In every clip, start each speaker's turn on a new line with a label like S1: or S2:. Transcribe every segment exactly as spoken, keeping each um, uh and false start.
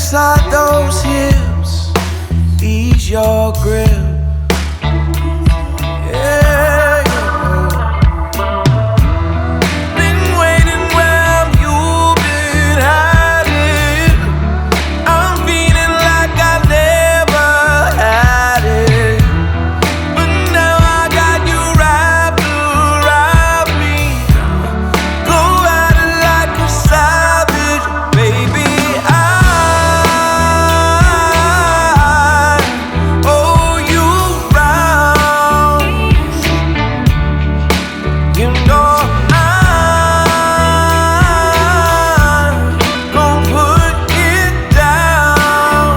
S1: inside those hips, ease your grip. Yeah, yeah. Been waiting where you've been hiding. I'm feeling like I never had it, but now I got you wrapped around me. Go at it like a savage, baby. I owe you rounds. You know I'm gon' put it down.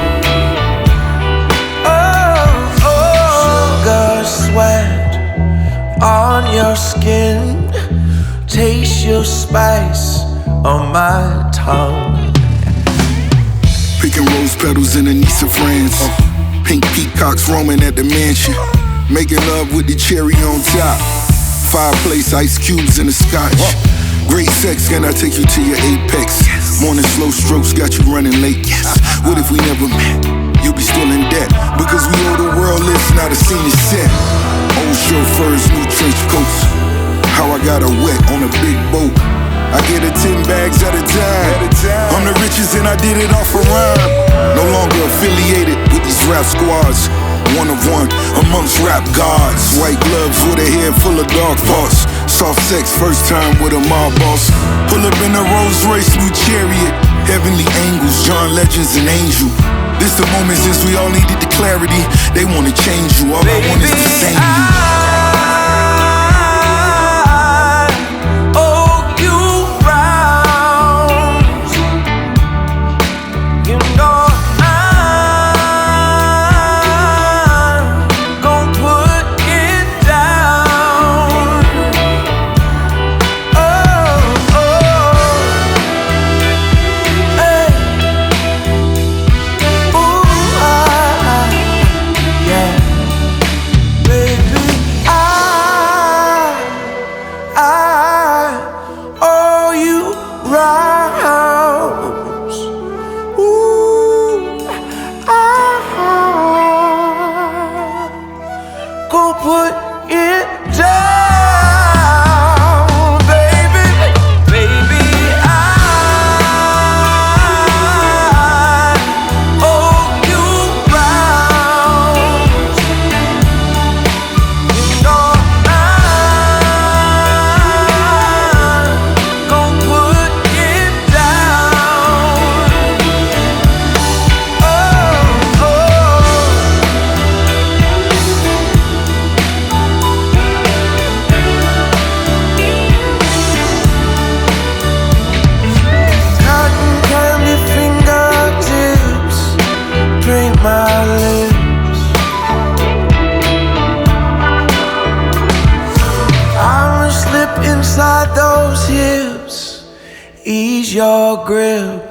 S1: Oh, oh. Sugar sweat on your skin, taste your spice on my tongue.
S2: Picking rose petals in the Nice of France. Pink peacocks roaming at the mansion. Making love with the cherry on top. Fireplace, ice cubes in the scotch. Great sex, can I take you to your apex? Morning slow strokes got you running late. What if we never met? You'll be still in debt because we owe the world list, now the scene is set. Old chauffeurs, new trench coats. How I got her wet on a big boat. I get her ten bags at a time. I'm the richest and I did it off a rhyme. No longer affiliated with these rap squads. One of one amongst rap gods. White gloves with a head full of dog parts. Soft sex first time with a mob boss. Pull up in a Rolls Royce new chariot. Heavenly angels, John Legends and Angel. This the moment since we all needed the clarity. They wanna change you, all I want is to sing you. Go put it down, baby. Baby, I owe you rounds. You know I'm gon' put it down. Oh, oh. Cotton candy fingertips paint my lips. I'ma slip inside those hips, ease your grip.